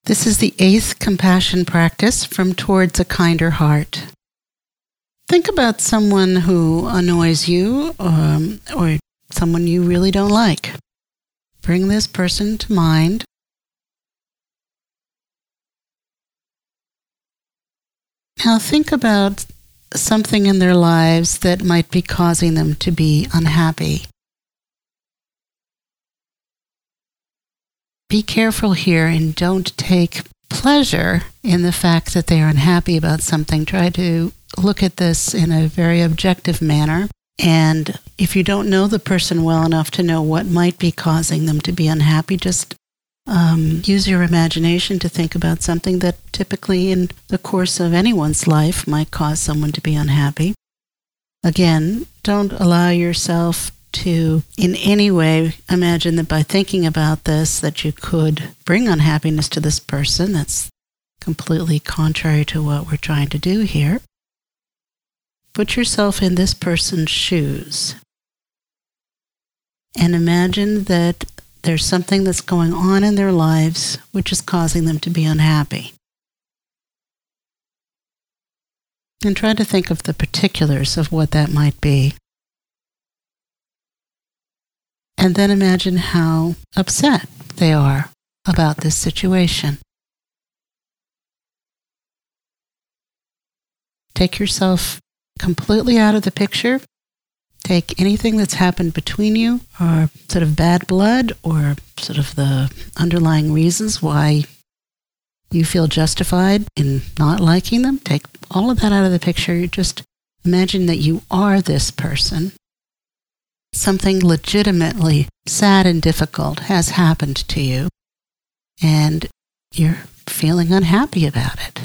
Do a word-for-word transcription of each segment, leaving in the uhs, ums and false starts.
This is the eighth compassion practice from Towards a Kinder Heart. Think about someone who annoys you um, or someone you really don't like. Bring this person to mind. Now think about something in their lives that might be causing them to be unhappy. Be careful here and don't take pleasure in the fact that they are unhappy about something. Try to look at this in a very objective manner. And if you don't know the person well enough to know what might be causing them to be unhappy, just um, use your imagination to think about something that typically in the course of anyone's life might cause someone to be unhappy. Again, don't allow yourself to in any way imagine that by thinking about this that you could bring unhappiness to this person. That's completely contrary to what we're trying to do here. Put yourself in this person's shoes and imagine that there's something that's going on in their lives which is causing them to be unhappy. And try to think of the particulars of what that might be. And then imagine how upset they are about this situation. Take yourself completely out of the picture. Take anything that's happened between you, or sort of bad blood, or sort of the underlying reasons why you feel justified in not liking them. Take all of that out of the picture. You just imagine that you are this person. Something legitimately sad and difficult has happened to you, and you're feeling unhappy about it.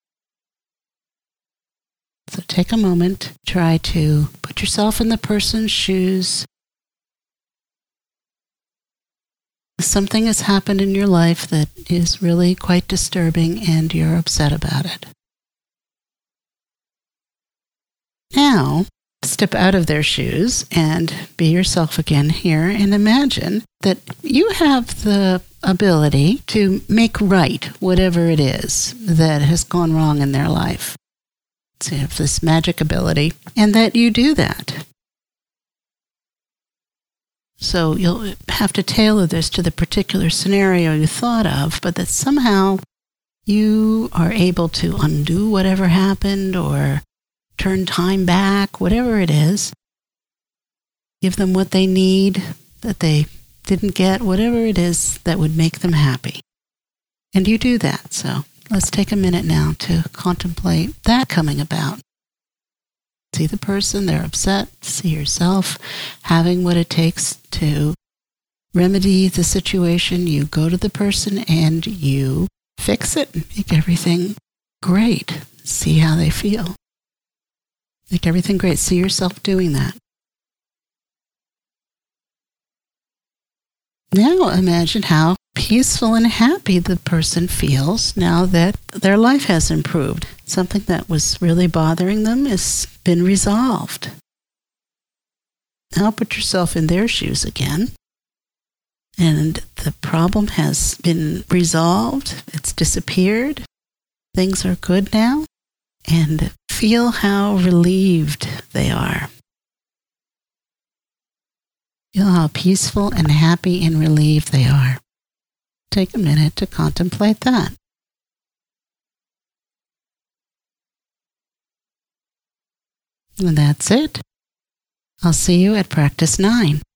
So take a moment, try to put yourself in the person's shoes. Something has happened in your life that is really quite disturbing, and you're upset about it. Now, step out of their shoes and be yourself again here and imagine that you have the ability to make right whatever it is that has gone wrong in their life. So you have this magic ability, and that you do that. So you'll have to tailor this to the particular scenario you thought of, but that somehow you are able to undo whatever happened or turn time back, whatever it is. Give them what they need that they didn't get, whatever it is that would make them happy. And you do that. So let's take a minute now to contemplate that coming about. See the person, they're upset. See yourself having what it takes to remedy the situation. You go to the person and you fix it and make everything great. See how they feel. Make everything great. See yourself doing that. Now imagine how peaceful and happy the person feels now that their life has improved. Something that was really bothering them has been resolved. Now put yourself in their shoes again. And the problem has been resolved. It's disappeared. Things are good now. And feel how relieved they are. Feel how peaceful and happy and relieved they are. Take a minute to contemplate that. And that's it. I'll see you at practice nine.